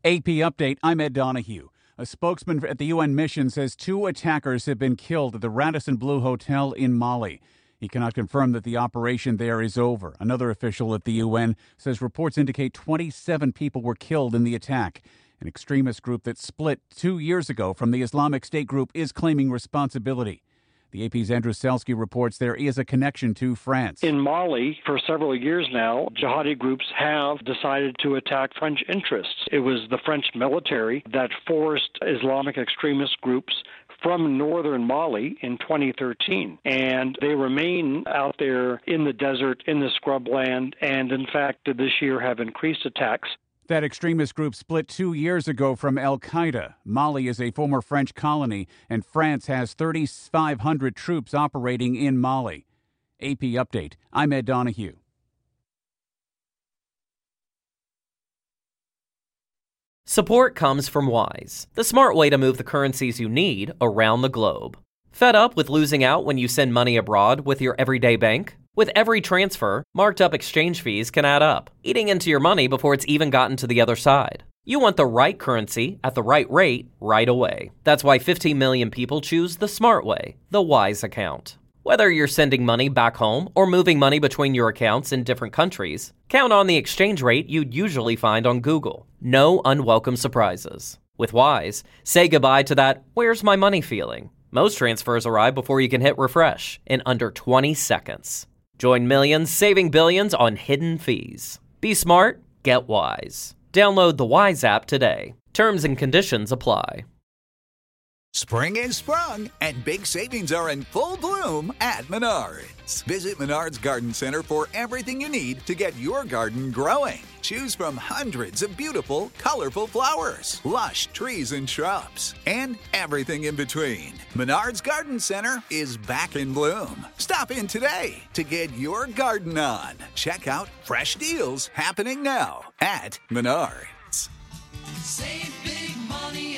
AP Update, I'm Ed Donahue. A spokesman at the UN mission says 2 attackers have been killed at the Radisson Blu Hotel in Mali. He cannot confirm that the operation there is over. Another official at the UN says reports indicate 27 people were killed in the attack. An extremist group that split 2 years ago from the Islamic State group is claiming responsibility. The AP's Andrew Selsky reports there is a connection to France. In Mali, for several years now, jihadi groups have decided to attack French interests. It was the French military that forced Islamic extremist groups from northern Mali in 2013. And they remain out there in the desert, in the scrubland, and in fact, this year have increased attacks. That extremist group split 2 years ago from al-Qaeda. Mali is a former French colony, and France has 3,500 troops operating in Mali. AP Update, I'm Ed Donahue. Support comes from Wise, the smart way to move the currencies you need around the globe. Fed up with losing out when you send money abroad with your everyday bank? With every transfer, marked up exchange fees can add up, eating into your money before it's even gotten to the other side. You want the right currency at the right rate right away. That's why 15 million people choose the smart way, the Wise account. Whether you're sending money back home or moving money between your accounts in different countries, count on the exchange rate you'd usually find on Google. No unwelcome surprises. With Wise, say goodbye to that "where's my money" feeling. Most transfers arrive before you can hit refresh in under 20 seconds. Join millions saving billions on hidden fees. Be smart, get Wise. Download the Wise app today. Terms and conditions apply. Spring is sprung, and big savings are in full bloom at Menards. Visit Menards Garden Center for everything you need to get your garden growing. Choose from hundreds of beautiful, colorful flowers, lush trees and shrubs, and everything in between. Menards Garden Center is back in bloom. Stop in today to get your garden on. Check out fresh deals happening now at Menards. Save big money